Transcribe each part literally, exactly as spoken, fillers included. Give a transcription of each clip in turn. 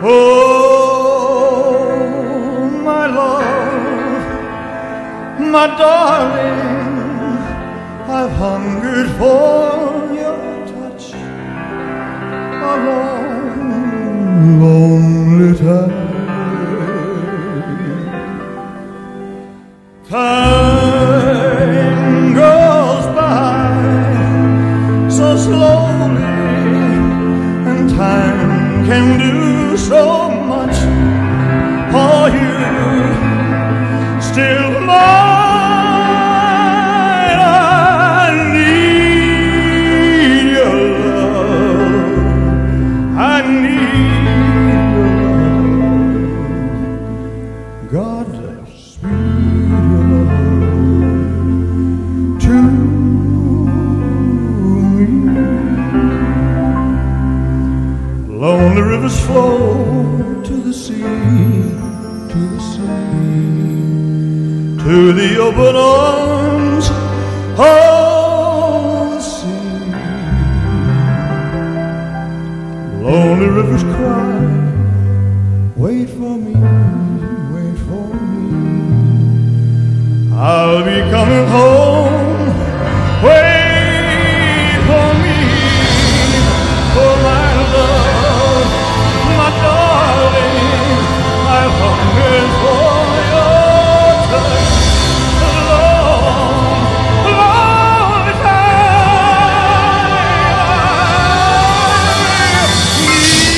Oh, my love, my darling, I've hungered for your touch a long, lonely time. Time goes by so slowly, and time can do so much for you. Still mine, I need your love. I need your love. God sweet love to me. Lonely rivers flow to the sea, to the sea, to the open arms of the sea. Lonely rivers cry, wait for me, wait for me. I'll be coming home, wait for me, for my love, my darling, I've hungered for your touch a long, long time. I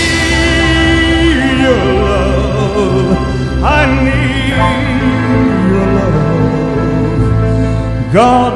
need your love, I need your love. God